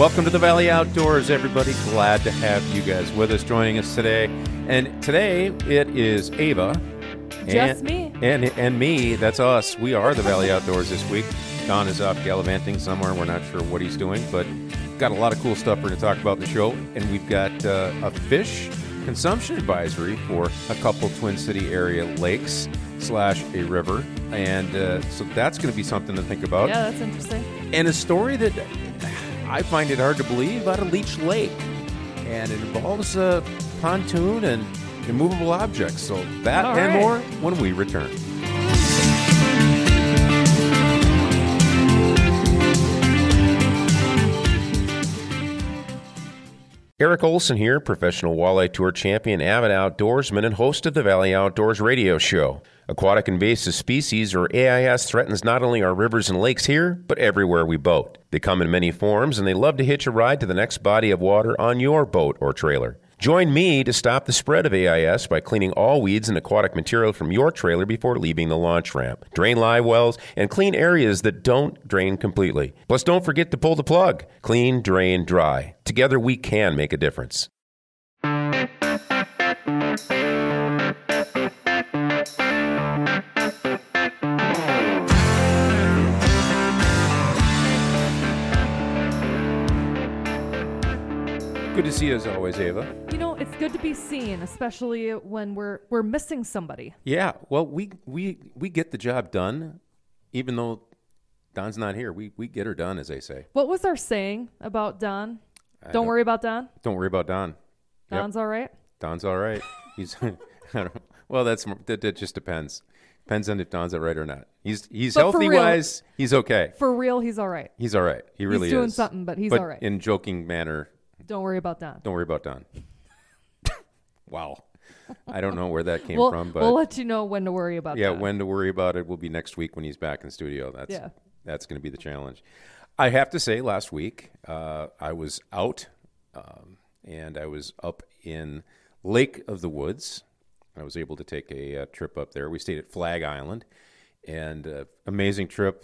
Welcome to the Valley Outdoors, everybody. Glad to have you guys with us, joining us today. And today it is Ava. Just me. And me. That's us. We are the Valley Outdoors this week. Don is off gallivanting somewhere. We're not sure what he's doing, but got a lot of cool stuff we're going to talk about in the show. And we've got a fish consumption advisory for a couple Twin City area lakes / a river. And so that's going to be something to think about. Yeah, that's interesting. And a story that I find it hard to believe about a Leech Lake. And it involves a pontoon and immovable objects. So that All and right. more when we return. Eric Olson here, professional walleye tour champion, avid outdoorsman, and host of the Valley Outdoors radio show. Aquatic invasive species, or AIS, threatens not only our rivers and lakes here, but everywhere we boat. They come in many forms, and they love to hitch a ride to the next body of water on your boat or trailer. Join me to stop the spread of AIS by cleaning all weeds and aquatic material from your trailer before leaving the launch ramp. Drain live wells and clean areas that don't drain completely. Plus, don't forget to pull the plug. Clean, drain, dry. Together, we can make a difference. Good to see you as always, Ava. You know, it's good to be seen, especially when we're missing somebody. Yeah, well, we get the job done, even though Don's not here. We get her done, as they say. What was our saying about Don? Don't worry about Don. Don't worry about Don. Yep. Don's all right. Don's all right. He's well. That just depends. Depends on if Don's all right or not. He's healthy wise. He's okay. For real, he's all right. He's all right. He really is. He's doing something, but he's all right. In joking manner. Don't worry about Don. Don't worry about Don. Wow. I don't know where that came from, but we'll let you know when to worry about yeah, Don. when to worry about it will be next week when he's back in studio. That's going to be the challenge. I have to say, last week I was out and I was up in Lake of the Woods. I was able to take a trip up there. We stayed at Flag Island, and amazing trip.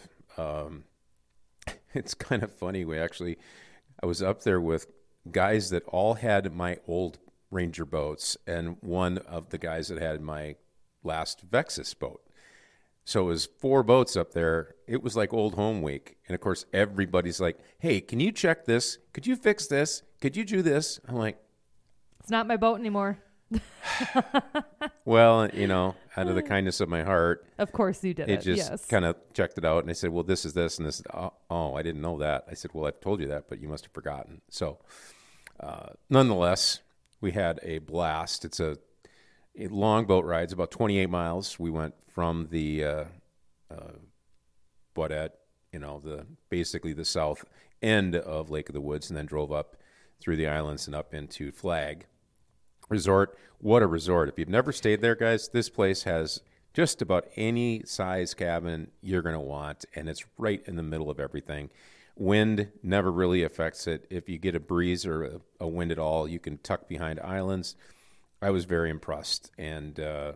It's kind of funny. I was up there with guys that all had my old Ranger boats and one of the guys that had my last Vexus boat. So it was 4 boats up there. It was like old home week. And, of course, everybody's like, hey, can you check this? Could you fix this? Could you do this? I'm like, it's not my boat anymore. well, out of the kindness of my heart. Of course you did it, just kind of checked it out. And I said, well, this is this and this. Oh, I didn't know that. I said, well, I've told you that, but you must have forgotten. So nonetheless, we had a blast. It's a long boat ride. It's about 28 miles. We went from the basically the south end of Lake of the Woods, and then drove up through the islands and up into Flag Resort. What a resort. If you've never stayed there, guys, this place has just about any size cabin you're going to want, and it's right in the middle of everything. Wind never really affects it. If you get a breeze or a wind at all, you can tuck behind islands. I was very impressed, and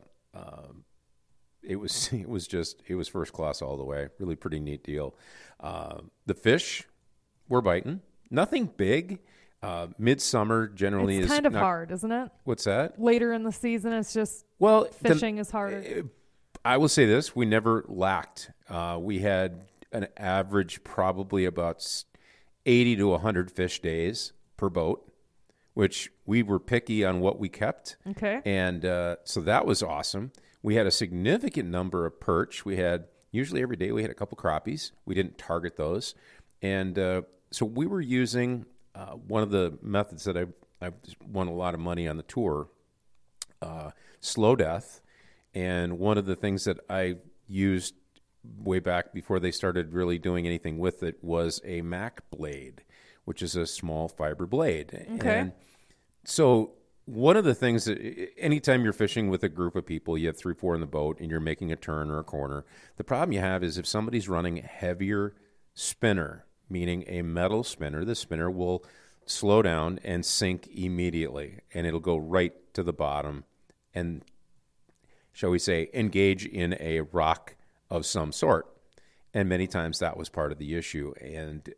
it was first class all the way. Really pretty neat deal. The fish were biting. Nothing big. Midsummer generally it's is kind of not, hard, isn't it? What's that? Later in the season, it's just fishing is harder. I will say this: we never lacked. We had an average probably about 80 to 100 fish days per boat, which we were picky on what we kept. Okay. And so that was awesome. We had a significant number of perch. We had, usually every day we had a couple crappies. We didn't target those. And so we were using one of the methods that I've won a lot of money on the tour, slow death. And one of the things that I used way back before they started really doing anything with it was a Mac blade, which is a small fiber blade. Okay. And so one of the things that anytime you're fishing with a group of people, you have 3, 4 in the boat and you're making a turn or a corner, the problem you have is if somebody's running a heavier spinner, meaning a metal spinner, the spinner will slow down and sink immediately, and it'll go right to the bottom and, shall we say, engage in a rock of some sort. And many times that was part of the issue. And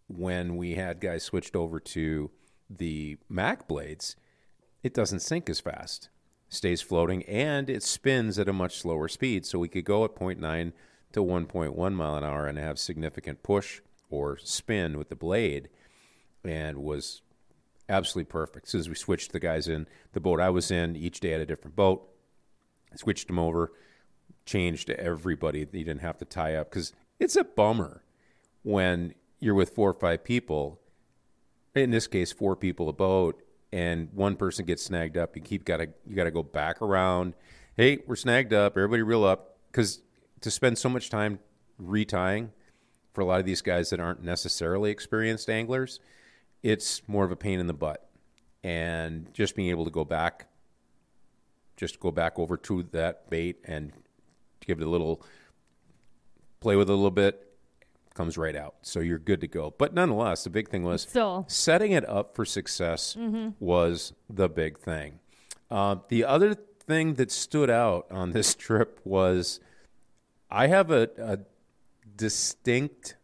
when we had guys switched over to the Mac blades, it doesn't sink as fast, stays floating, and it spins at a much slower speed. So we could go at 0.9 to 1.1 mile an hour and have significant push or spin with the blade, and was absolutely perfect. As soon as we switched the guys in, the boat I was in, each day had a different boat, switched them over, changed to everybody. You didn't have to tie up, because it's a bummer when you're with 4 or 5 people, in this case 4 people a boat, and one person gets snagged up. You got to go back around. Hey, we're snagged up. Everybody reel up, because to spend so much time retying for a lot of these guys that aren't necessarily experienced anglers, it's more of a pain in the butt. And just being able to go back over to that bait and give it a little, play with it a little bit, comes right out. So you're good to go. But nonetheless, the big thing was setting it up for success was the big thing. The other thing that stood out on this trip was I have a distinct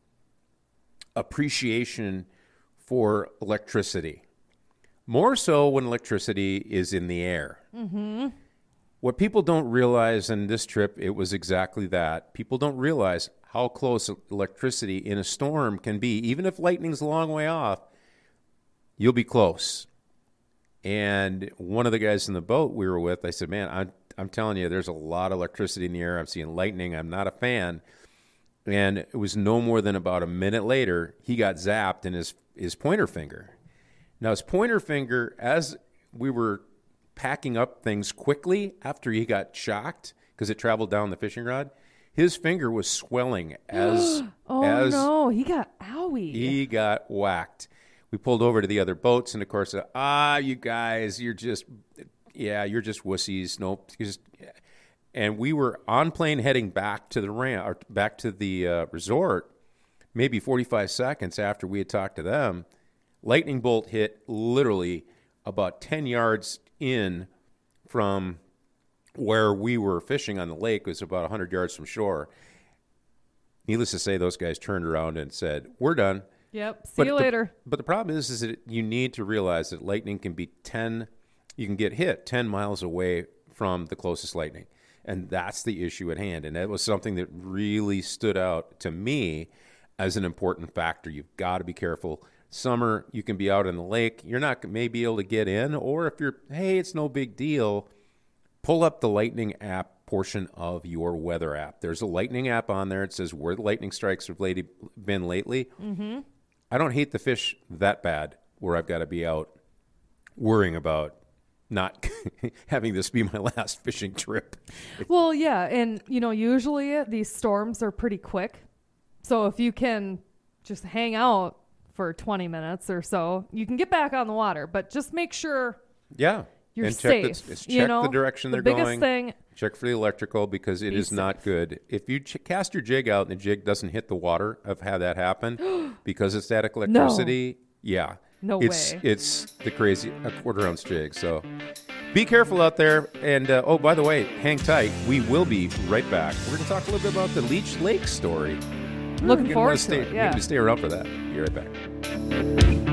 appreciation for electricity, more so when electricity is in the air. Mm-hmm. What people don't realize, in this trip, it was exactly that. People don't realize how close electricity in a storm can be. Even if lightning's a long way off, you'll be close. And one of the guys in the boat we were with, I said, man, I'm telling you, there's a lot of electricity in the air. I'm seeing lightning. I'm not a fan. And it was no more than about a minute later, he got zapped in his pointer finger. Now, his pointer finger, as we were packing up things quickly after he got shocked, because it traveled down the fishing rod, his finger was swelling as no, he got owie. He got whacked. We pulled over to the other boats, and of course, you guys, you're just wussies. Nope. And we were on plane heading back to the resort, maybe 45 seconds after we had talked to them. Lightning bolt hit literally about 10 yards in from where we were fishing on the lake. It was about 100 yards from shore. Needless to say, those guys turned around and said, we're done. Yep, see you later. But the problem is that you need to realize that lightning can be you can get hit 10 miles away from the closest lightning. And that's the issue at hand. And that was something that really stood out to me as an important factor. You've got to be careful. Summer, you can be out in the lake. You're not maybe able to get in. Or if it's no big deal, pull up the Lightning app portion of your weather app. There's a Lightning app on there. It says where the lightning strikes have been lately. Mm-hmm. I don't hate the fish that bad where I've got to be out worrying about not having this be my last fishing trip. Well, yeah, and usually these storms are pretty quick. So if you can just hang out for 20 minutes or so, you can get back on the water, but just make sure you're safe. Check the direction they're going. The biggest thing, check for the electrical, because it is not good. If you cast your jig out and the jig doesn't hit the water, I've had that happen because of static electricity. Yeah. No way. It's the crazy, a quarter-ounce jig. So be careful out there. And, by the way, hang tight. We will be right back. We're going to talk a little bit about the Leech Lake story. Looking forward to it, yeah. Stay around for that. Be right back.